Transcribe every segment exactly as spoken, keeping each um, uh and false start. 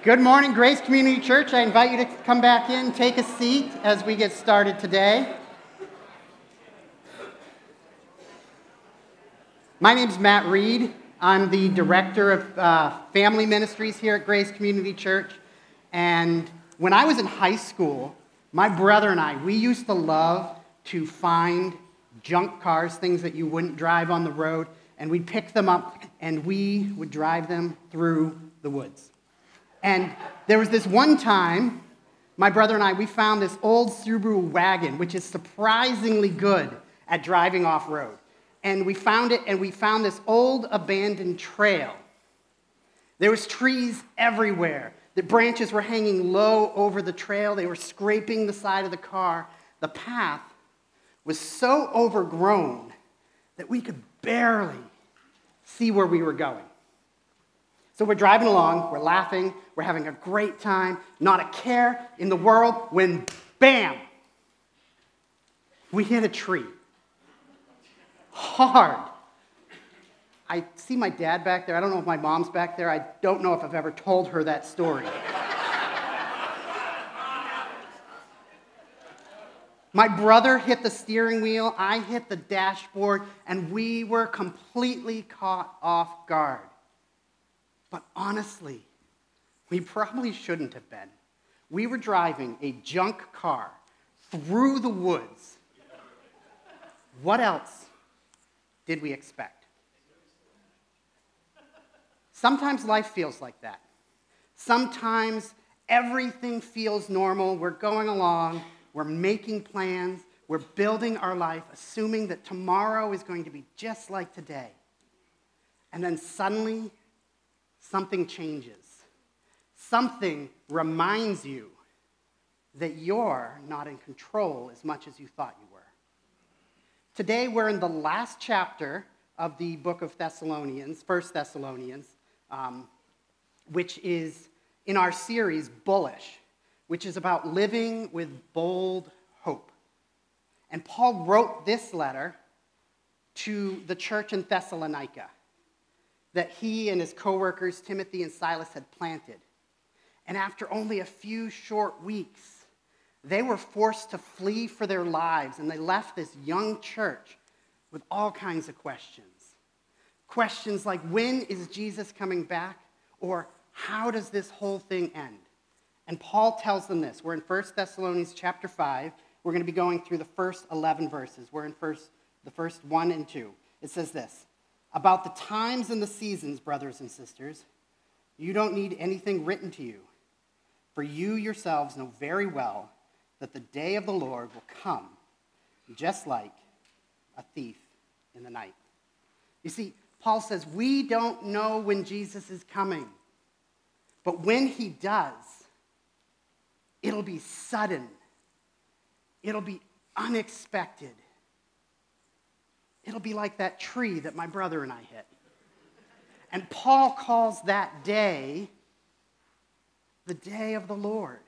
Good morning, Grace Community Church. I invite you to come back in, take a seat as we get started today. My name is Matt Reed. I'm the Director of uh, Family Ministries here at Grace Community Church. And when I was in high school, my brother and I, we used to love to find junk cars, things that you wouldn't drive on the road, and we'd pick them up and we would drive them through the woods. And there was this one time, my brother and I, we found this old Subaru wagon, which is surprisingly good at driving off-road. And we found it, and we found this old abandoned trail. There was trees everywhere. The branches were hanging low over the trail. They were scraping the side of the car. The path was so overgrown that we could barely see where we were going. So we're driving along, we're laughing, we're having a great time, not a care in the world, when bam, we hit a tree. Hard. I see my dad back there. I don't know if my mom's back there. I don't know if I've ever told her that story. My brother hit the steering wheel, I hit the dashboard, and we were completely caught off guard. But honestly, we probably shouldn't have been. We were driving a junk car through the woods. What else did we expect? Sometimes life feels like that. Sometimes everything feels normal. We're going along. We're making plans. We're building our life, assuming that tomorrow is going to be just like today. And then suddenly, something changes. Something reminds you that you're not in control as much as you thought you were. Today, we're in the last chapter of the book of Thessalonians, First Thessalonians, um, which is in our series, Bullish, which is about living with bold hope. And Paul wrote this letter to the church in Thessalonica that he and his co-workers, Timothy and Silas, had planted. And after only a few short weeks, they were forced to flee for their lives, and they left this young church with all kinds of questions. Questions like, when is Jesus coming back? Or how does this whole thing end? And Paul tells them this. We're in First Thessalonians chapter five. We're going to be going through the first eleven verses. We're in first, the first one and two. It says this: about the times and the seasons, brothers and sisters, you don't need anything written to you, for you yourselves know very well that the day of the Lord will come just like a thief in the night. You see, Paul says we don't know when Jesus is coming, but when he does, it'll be sudden. It'll be unexpected. It'll be like that tree that my brother and I hit. And Paul calls that day the day of the Lord.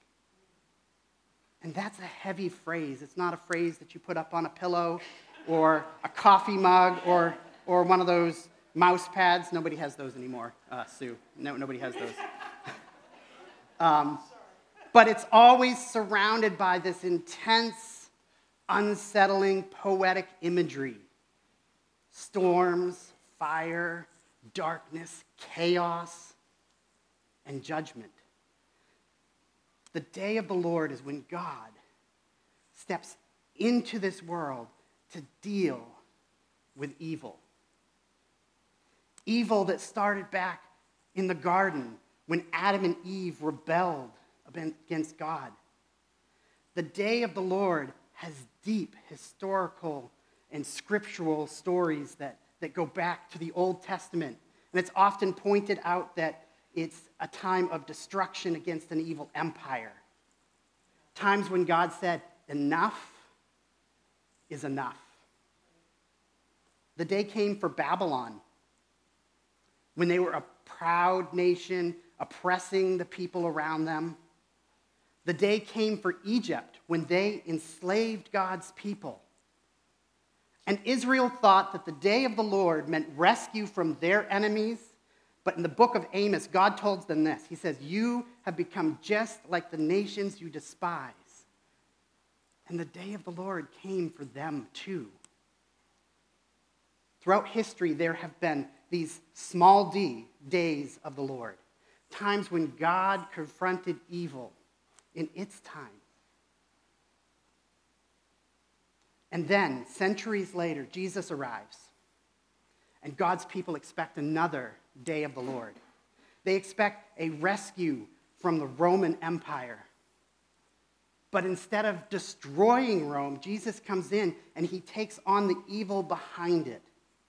And that's a heavy phrase. It's not a phrase that you put up on a pillow or a coffee mug or, or one of those mouse pads. Nobody has those anymore, uh, Sue. No, nobody has those. um, but it's always surrounded by this intense, unsettling, poetic imagery. Storms, fire, darkness, chaos, and judgment. The day of the Lord is when God steps into this world to deal with evil. Evil that started back in the garden when Adam and Eve rebelled against God. The day of the Lord has deep historical and scriptural stories that, that go back to the Old Testament. And it's often pointed out that it's a time of destruction against an evil empire. Times when God said, enough is enough. The day came for Babylon, when they were a proud nation oppressing the people around them. The day came for Egypt, when they enslaved God's people. And Israel thought that the day of the Lord meant rescue from their enemies, But in the book of Amos, God told them this. He says, you have become just like the nations you despise. And the day of the Lord came for them too. Throughout history, there have been these small d days of the Lord, times when God confronted evil in its time. And then, centuries later, Jesus arrives, and God's people expect another day of the Lord. They expect a rescue from the Roman Empire. But instead of destroying Rome, Jesus comes in and he takes on the evil behind it.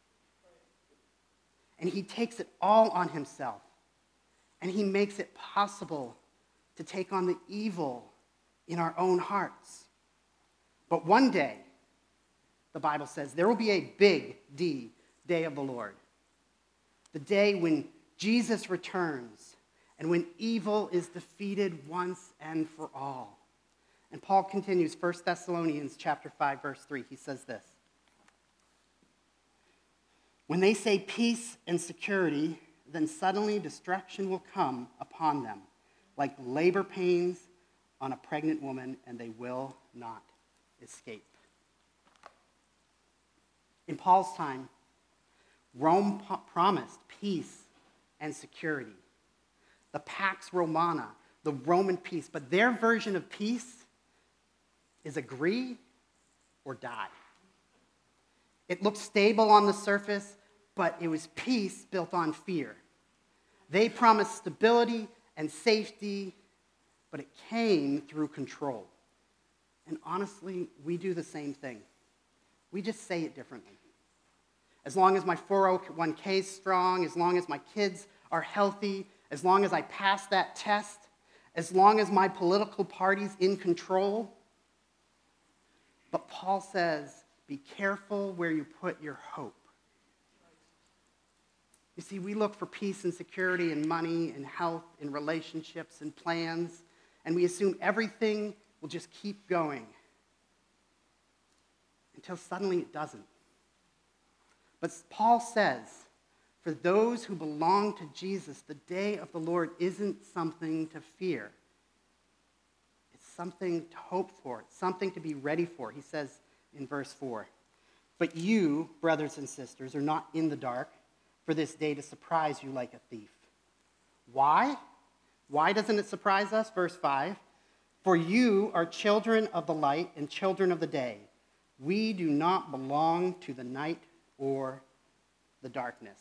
And he takes it all on himself. And he makes it possible to take on the evil in our own hearts. But one day, the Bible says, there will be a big D, day of the Lord. The day when Jesus returns and when evil is defeated once and for all. And Paul continues, First Thessalonians chapter five, verse three. He says this. When they say peace and security, then suddenly destruction will come upon them, like labor pains on a pregnant woman, and they will not escape. In Paul's time, Rome po- promised peace and security. The Pax Romana, the Roman peace, but their version of peace is agree or die. It looked stable on the surface, but it was peace built on fear. They promised stability and safety, but it came through control. And honestly, we do the same thing. We just say it differently. As long as my four oh one k is strong, as long as my kids are healthy, as long as I pass that test, as long as my political party's in control. But Paul says, be careful where you put your hope. You see, we look for peace and security and money and health and relationships and plans, and we assume everything will just keep going until suddenly it doesn't. But Paul says, for those who belong to Jesus, the day of the Lord isn't something to fear. It's something to hope for. It's something to be ready for. He says in verse four, but you, brothers and sisters, are not in the dark for this day to surprise you like a thief. Why? Why doesn't it surprise us? Verse five, for you are children of the light and children of the day. We do not belong to the night or the darkness.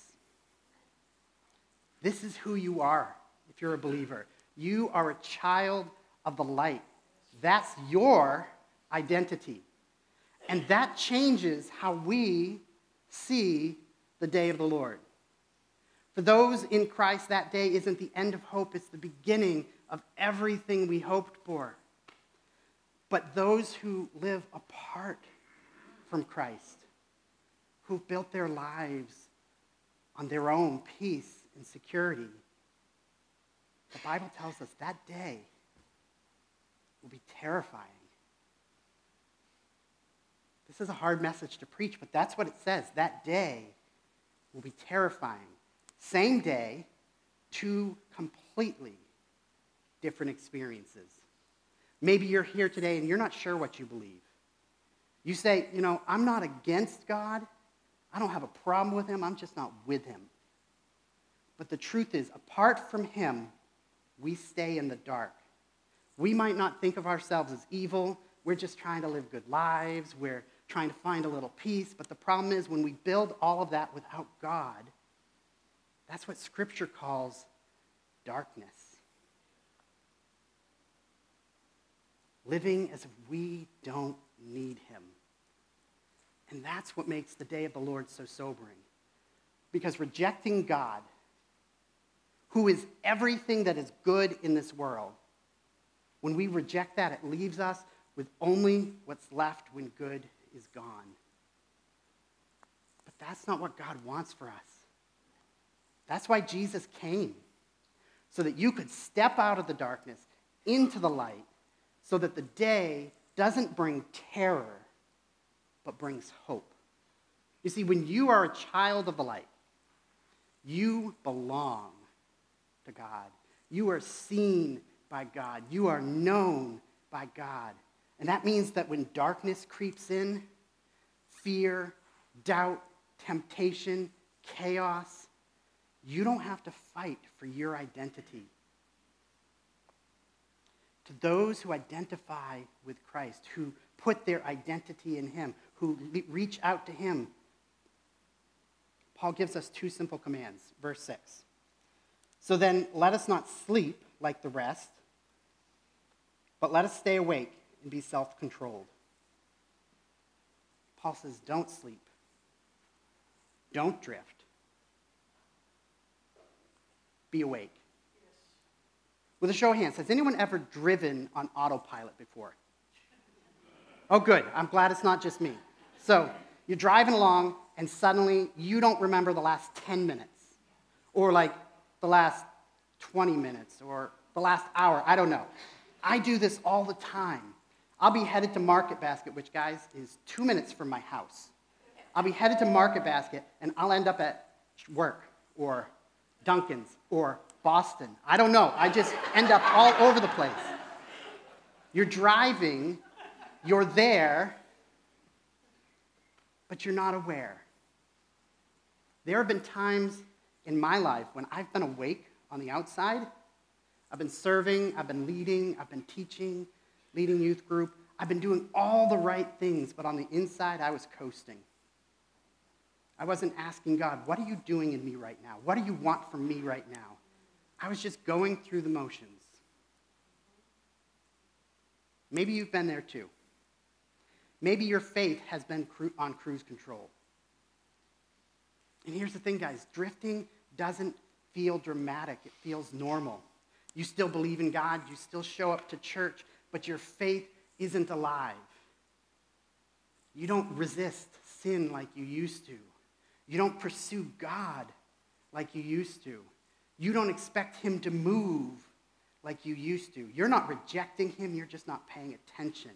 This is who you are if you're a believer. You are a child of the light. That's your identity. And that changes how we see the day of the Lord. For those in Christ, that day isn't the end of hope, it's the beginning of everything we hoped for. But those who live apart from Christ, who've built their lives on their own peace and security, the Bible tells us that day will be terrifying. This is a hard message to preach, but that's what it says. That day will be terrifying. Same day, two completely different experiences. Maybe you're here today and you're not sure what you believe. You say, you know, I'm not against God. I don't have a problem with him. I'm just not with him. But the truth is, apart from him, we stay in the dark. We might not think of ourselves as evil. We're just trying to live good lives. We're trying to find a little peace. But the problem is, when we build all of that without God, that's what Scripture calls darkness. Living as if we don't need him. And that's what makes the day of the Lord so sobering. Because rejecting God, who is everything that is good in this world, when we reject that, it leaves us with only what's left when good is gone. But that's not what God wants for us. That's why Jesus came, so that you could step out of the darkness into the light, so that the day doesn't bring terror, but brings hope. You see, when you are a child of the light, You belong to God. You are seen by God. You are known by God. And that means that when darkness creeps in, fear, doubt, temptation, chaos, you don't have to fight for your identity. To those who identify with Christ, who put their identity in him, who le- reach out to him, Paul gives us two simple commands. Verse six. So then, let us not sleep like the rest, but let us stay awake and be self-controlled. Paul says, don't sleep. Don't drift. Be awake. With a show of hands, has anyone ever driven on autopilot before? Oh, good. I'm glad it's not just me. So, you're driving along, and suddenly you don't remember the last ten minutes, or like the last twenty minutes, or the last hour. I don't know. I do this all the time. I'll be headed to Market Basket, which, guys, is two minutes from my house. I'll be headed to Market Basket, and I'll end up at work, or Dunkin's, or Boston. I don't know. I just end up all over the place. You're driving, you're there, but you're not aware. There have been times in my life when I've been awake on the outside. I've been serving, I've been leading, I've been teaching, leading youth group. I've been doing all the right things, but on the inside, I was coasting. I wasn't asking God, what are you doing in me right now? What do you want from me right now? I was just going through the motions. Maybe you've been there too. Maybe your faith has been cru- on cruise control. And here's the thing, guys. Drifting doesn't feel dramatic. It feels normal. You still believe in God. You still show up to church, but your faith isn't alive. You don't resist sin like you used to. You don't pursue God like you used to. You don't expect him to move like you used to. You're not rejecting him. You're just not paying attention.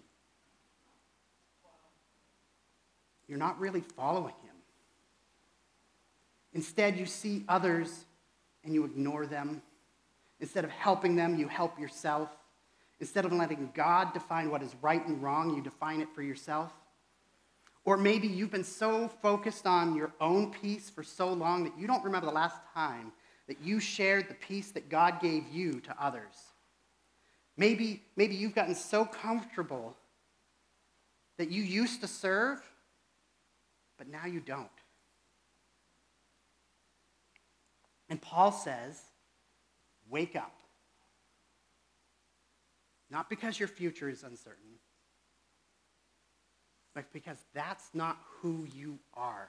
You're not really following him. Instead, you see others and you ignore them. Instead of helping them, you help yourself. Instead of letting God define what is right and wrong, you define it for yourself. Or maybe you've been so focused on your own peace for so long that you don't remember the last time that you shared the peace that God gave you to others. Maybe, maybe you've gotten so comfortable that you used to serve, but now you don't. And Paul says, wake up. Not because your future is uncertain, but because that's not who you are.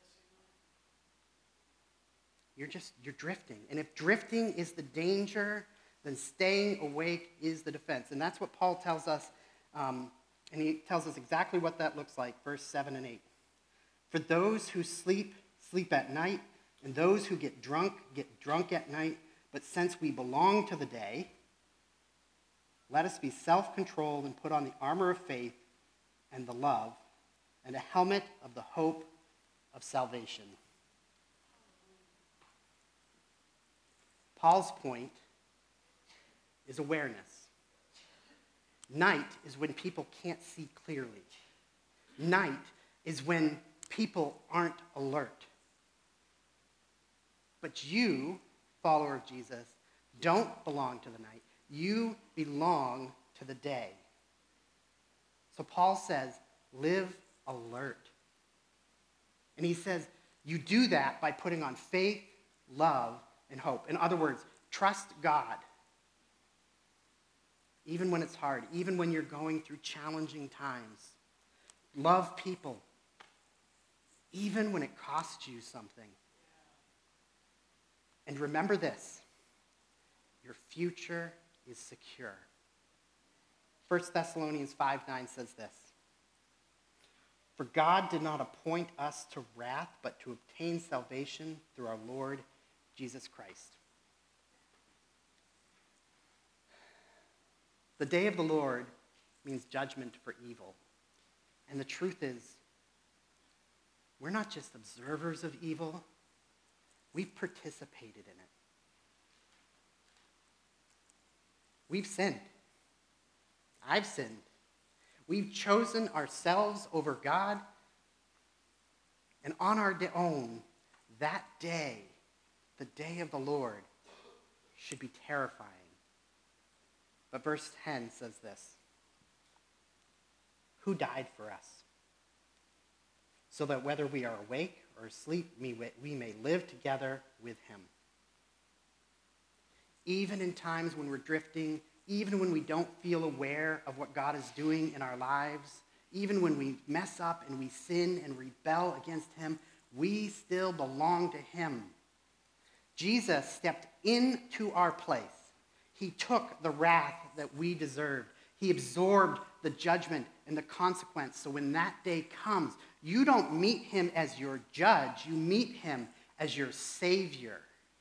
You're just, you're drifting. And if drifting is the danger, then staying awake is the defense. And that's what Paul tells us, um, and he tells us exactly what that looks like, verse seven and eight. For those who sleep, sleep at night, and those who get drunk, get drunk at night. But since we belong to the day, let us be self-controlled and put on the armor of faith and the love, and a helmet of the hope of salvation. Paul's point is awareness. Night is when people can't see clearly. Night is when people aren't alert. But you, follower of Jesus, don't belong to the night. You belong to the day. So Paul says, live alert. And he says, you do that by putting on faith, love, and hope. In other words, trust God. Even when it's hard, even when you're going through challenging times. Love people. Even when it costs you something. And remember this, your future is secure. First Thessalonians five nine says this, for God did not appoint us to wrath, but to obtain salvation through our Lord Jesus Christ. The day of the Lord means judgment for evil. And the truth is, we're not just observers of evil. We've participated in it. We've sinned. I've sinned. We've chosen ourselves over God. And on our own, that day, the day of the Lord, should be terrifying. But verse ten says this: who died for us, so that whether we are awake or asleep, we may live together with him. Even in times when we're drifting, even when we don't feel aware of what God is doing in our lives, even when we mess up and we sin and rebel against him, we still belong to him. Jesus stepped into our place. He took the wrath that we deserved. He absorbed the judgment and the consequence. So when that day comes, you don't meet him as your judge. You meet him as your Savior.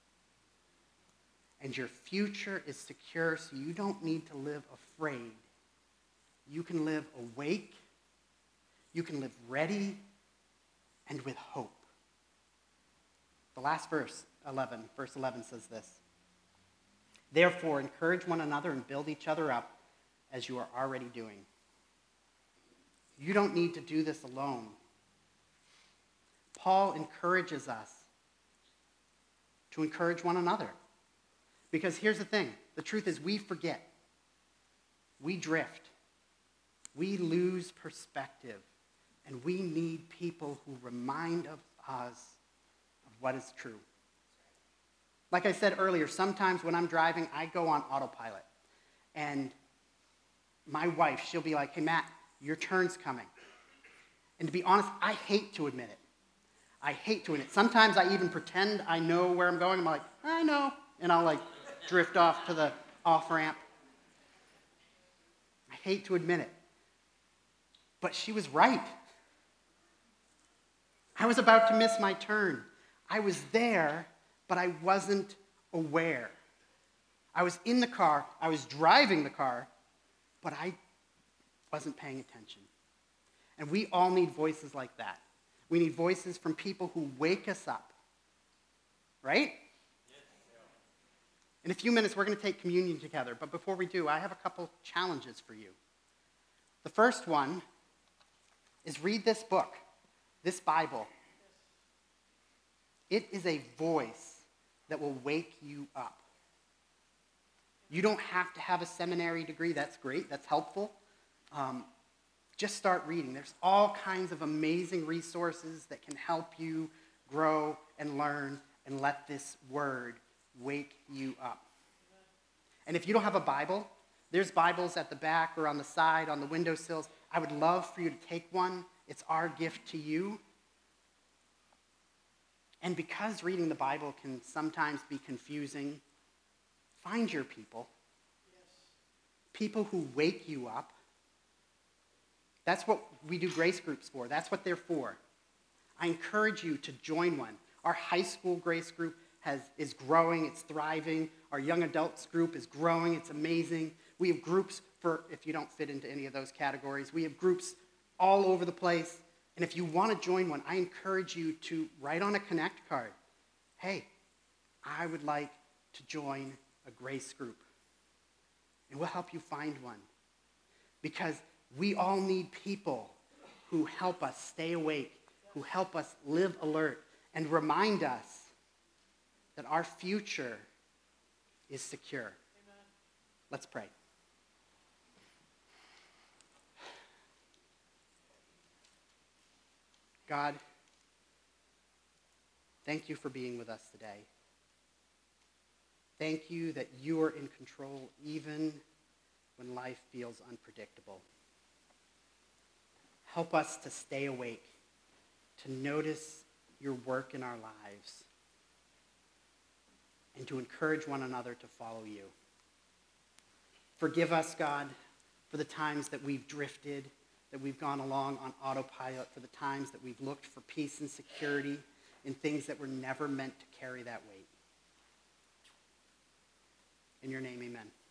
And your future is secure, so you don't need to live afraid. You can live awake. You can live ready and with hope. The last verse, eleven, verse eleven says this: therefore, encourage one another and build each other up as you are already doing. You don't need to do this alone. Paul encourages us to encourage one another. Because here's the thing. The truth is we forget. We drift. We lose perspective. And we need people who remind of us of what is true. Like I said earlier, sometimes when I'm driving, I go on autopilot. And my wife, she'll be like, hey, Matt, your turn's coming. And to be honest, I hate to admit it. I hate to admit it. Sometimes I even pretend I know where I'm going. I'm like, I know. And I'll like drift off to the off-ramp. I hate to admit it. But she was right. I was about to miss my turn. I was there, but I wasn't aware. I was in the car. I was driving the car, but I wasn't paying attention. And we all need voices like that. We need voices from people who wake us up. Right? In a few minutes, we're going to take communion together. But before we do, I have a couple challenges for you. The first one is read this book, this Bible. It is a voice that will wake you up. You don't have to have a seminary degree. That's great. That's helpful. Um, just start reading. There's all kinds of amazing resources that can help you grow and learn and let this word wake you up. And if you don't have a Bible, there's Bibles at the back or on the side, on the windowsills. I would love for you to take one. It's our gift to you. And because reading the Bible can sometimes be confusing, find your people. People who wake you up. That's what we do grace groups for. That's what they're for. I encourage you to join one. Our high school grace group has, is growing. It's thriving. Our young adults group is growing. It's amazing. We have groups for, if you don't fit into any of those categories, we have groups all over the place. And if you want to join one, I encourage you to write on a Connect card, hey, I would like to join a grace group. And we'll help you find one. Because we all need people who help us stay awake, who help us live alert, and remind us that our future is secure. Amen. Let's pray. God, thank you for being with us today. Thank you that you are in control even when life feels unpredictable. Help us to stay awake, to notice your work in our lives, and to encourage one another to follow you. Forgive us, God, for the times that we've drifted, that we've gone along on autopilot, for the times that we've looked for peace and security in things that were never meant to carry that weight. In your name, amen.